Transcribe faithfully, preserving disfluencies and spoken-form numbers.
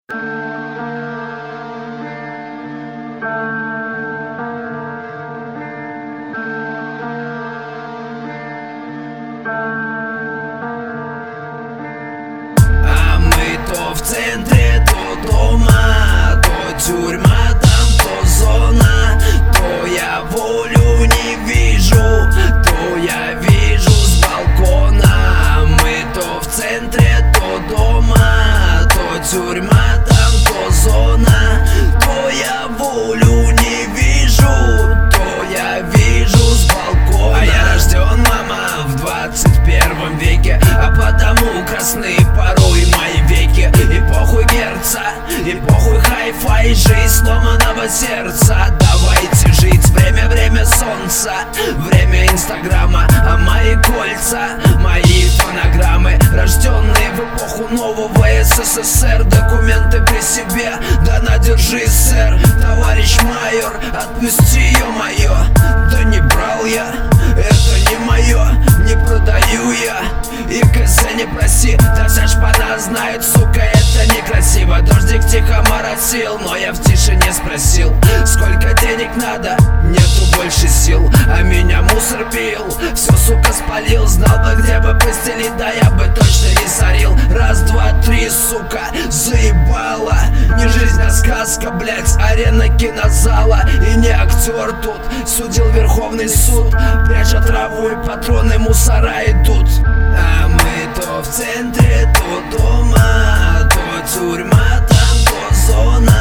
А мы то в центре, то дома, то тюрьма, там то зона. То я волю не вижу, то я вижу с балкона. Мы то в центре, то дома, то тюрьма, там то зона. То я волю не вижу, то я вижу с балкона. А я рожден, мама, в двадцать первом веке, а потому красны порой мои веки. И похуй герца, и похуй хай-фай, жизнь сломанного сердца. Давайте жить, время, время солнца, время инстаграма, а мои кольца, мои фонограммы, рожденные в эпоху нового СССР. Документы при себе, да надержи, сэр. Товарищ майор, отпусти ее мое. Да не брал я, это не мое, не продаю я. И КЗ не проси, даже шпана знает, сука, это некрасиво. Дождик тихо моросил, но я в тишине спросил, сколько денег надо, нету больше сил. А меня мусор пил, все, сука, спалил. Знал бы, где бы постелить, да я бы точно не сорил. Раз, два, три, сука, заебала. Не жизнь, а сказка, блять, арена кинозала. И не актер тут, судил Верховный суд. Пряча траву и патроны, мусора идут. А мы то в центре, то дома, то тюрьма, там то зона.